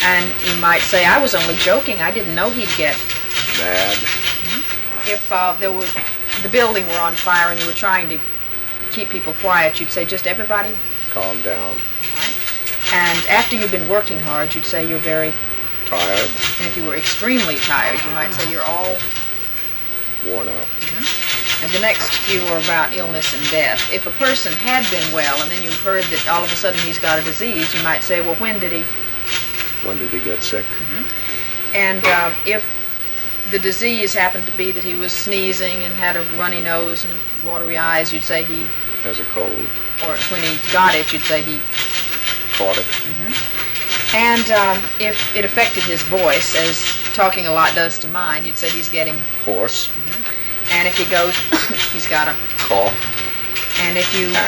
And you might say, I was only joking. I didn't know he'd get mad. If the building were on fire and you were trying to keep people quiet, you'd say, just everybody calm down. All right. And after you've been working hard, you'd say you're very tired. And if you were extremely tired, you might say you're all worn out. And the next few are about illness and death. If a person had been well and then you heard that all of a sudden he's got a disease, you might say, well, when did he get sick? And if the disease happened to be that he was sneezing and had a runny nose and watery eyes, you'd say he has a cold. Or when he got it, you'd say he caught it. And if it affected his voice, as talking a lot does to mine, you'd say he's getting hoarse. And if he goes, he's got a cough. And if you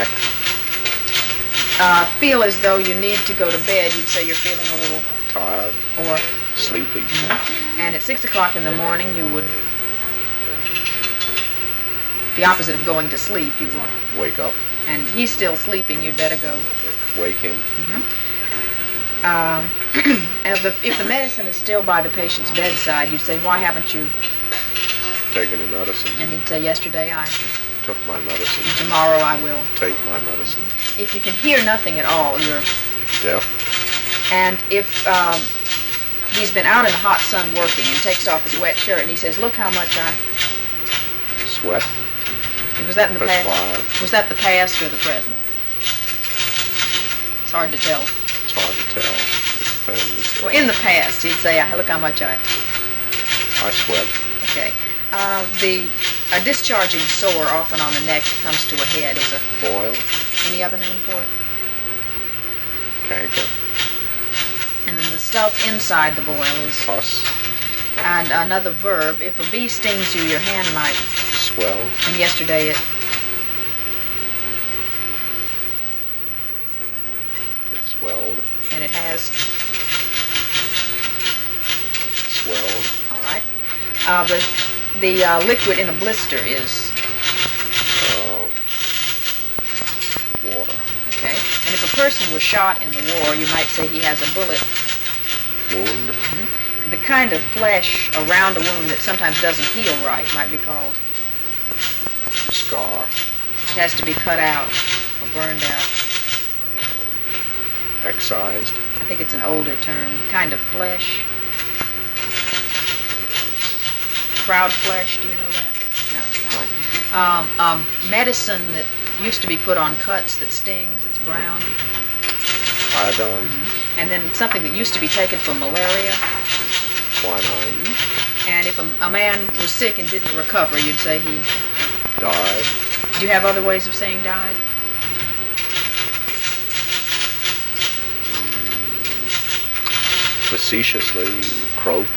feel as though you need to go to bed, you'd say you're feeling a little tired or sleepy. And at 6 o'clock in the morning, you would, the opposite of going to sleep, you would wake up. And he's still sleeping, you'd better go wake him. If the medicine is still by the patient's bedside, you'd say, why haven't you taken any medicine? And he'd say, yesterday I took my medicine. And tomorrow I will take my medicine. If you can hear nothing at all, you're deaf. And if he's been out in the hot sun working and takes off his wet shirt and he says, look how much I sweat. Was that in the past? Was that the past or the present? It's hard to tell. It's hard to tell. It depends. Well, in the past, he'd say, look how much I sweat. Okay. A discharging sore often on the neck that comes to a head is a boil. Any other name for it? Canker. And then the stuff inside the boil is pus. And another verb, if a bee stings you, your hand might swell. And yesterday it swelled. And it has swelled. All right. The liquid in a blister is water. Okay. And if a person was shot in the war, you might say he has a bullet wound. The kind of flesh around a wound that sometimes doesn't heal right might be called scar. It has to be cut out or burned out. Excised. I think it's an older term. Kind of flesh. Crowd flesh, do you know that? No. Medicine that used to be put on cuts that stings, it's brown. Iodine. And then something that used to be taken for malaria. Quinine. And if a man was sick and didn't recover, you'd say he died. Do you have other ways of saying died? Facetiously croaked.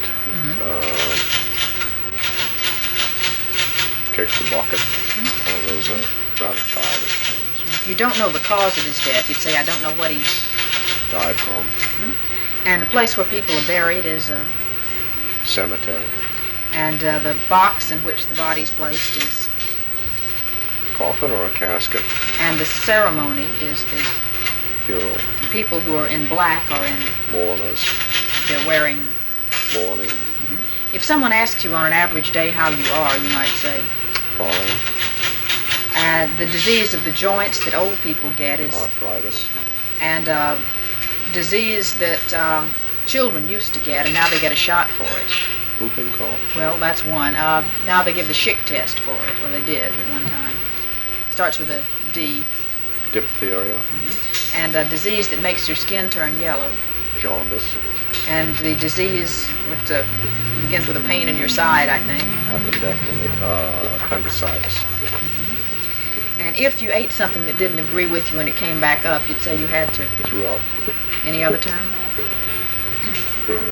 Kicked the bucket. All those are rather childish terms. If you don't know the cause of his death, you'd say, I don't know what he died from. And the place where people are buried is a cemetery. And the box in which the body's placed is coffin or a casket. And the ceremony is the funeral. The people who are in black are in mourners. They're wearing mourning. If someone asks you on an average day how you are, you might say fine. And the disease of the joints that old people get is arthritis. And disease that children used to get, and now they get a shot for it. Whooping cough? Well, that's one. Now they give the Schick test for it, or they did at one time. Starts with a D. Diphtheria. And a disease that makes your skin turn yellow. Jaundice. And the disease which begins with a pain in your side, I think. Appendicitis. And if you ate something that didn't agree with you and it came back up, you'd say you had to. Threw up. Any other term?